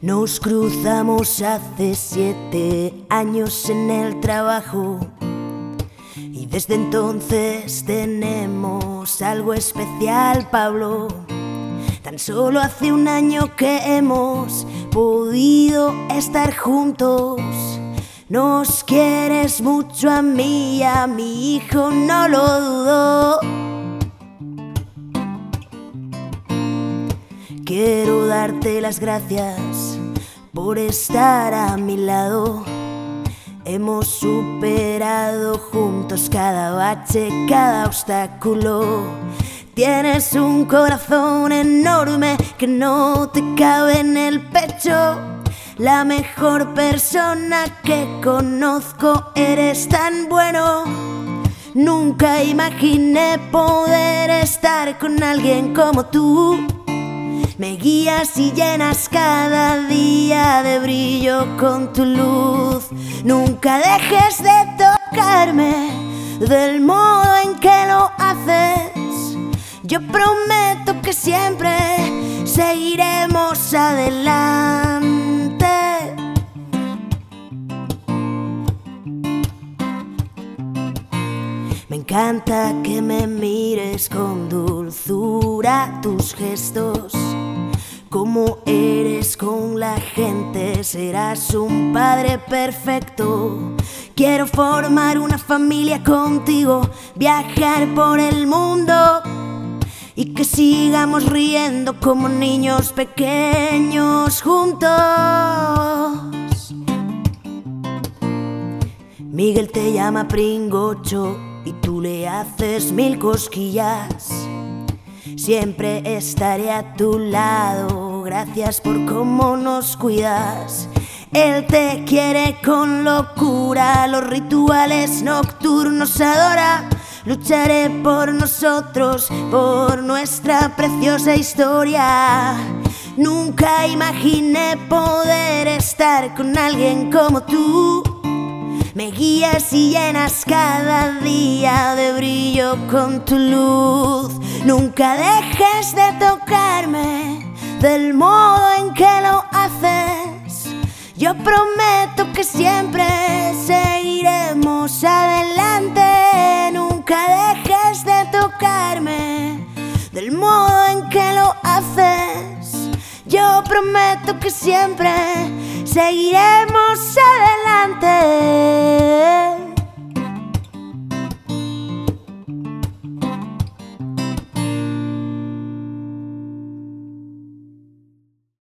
Nos cruzamos hace 7 años en el trabajo y desde entonces tenemos algo especial, Pablo. Tan solo hace 1 año que hemos podido estar juntos. Nos quieres mucho a mí y a mi hijo, no lo dudo. Quiero darte las gracias por estar a mi lado. Hemos superado juntos cada bache, cada obstáculo. Tienes un corazón enorme que no te cabe en el pecho. La mejor persona que conozco, eres tan bueno. Nunca imaginé poder estar con alguien como tú. Me guías y llenas cada día de brillo con tu luz. Nunca dejes de tocarme del modo en que lo haces. Yo prometo que siempre seguiremos adelante. Me encanta que me mires con dulzura, tus gestos. Como eres con la gente, serás un padre perfecto. Quiero formar una familia contigo, viajar por el mundo y que sigamos riendo como niños pequeños juntos. Miguel te llama pringocho y tú le haces 1000 cosquillas. Siempre estaré a tu lado, gracias por cómo nos cuidas. Él te quiere con locura, los rituales nocturnos adora. Lucharé por nosotros, por nuestra preciosa historia. Nunca imaginé poder estar con alguien como tú. Me guías y llenas cada día de brillo con tu luz. Nunca dejes de tocarme del modo en que lo haces. Yo prometo que siempre seguiremos adelante. Nunca dejes de tocarme del modo en que lo haces. Yo prometo que siempre seguiremos adelante.